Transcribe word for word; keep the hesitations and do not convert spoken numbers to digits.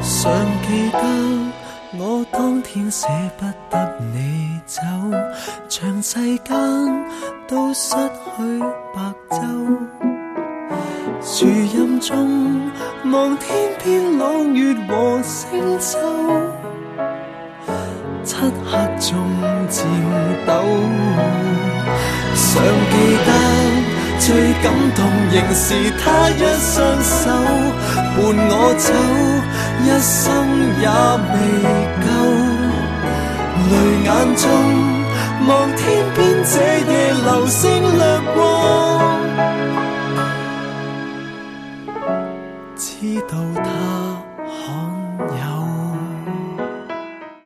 尚記得我當天捨不得你走，長世間都失去白晝。樹蔭中望天邊朗月和星洲，漆黑中戰鬥。尚記得最感動仍是他一雙手伴我走，一生也未夠。淚眼中望天邊這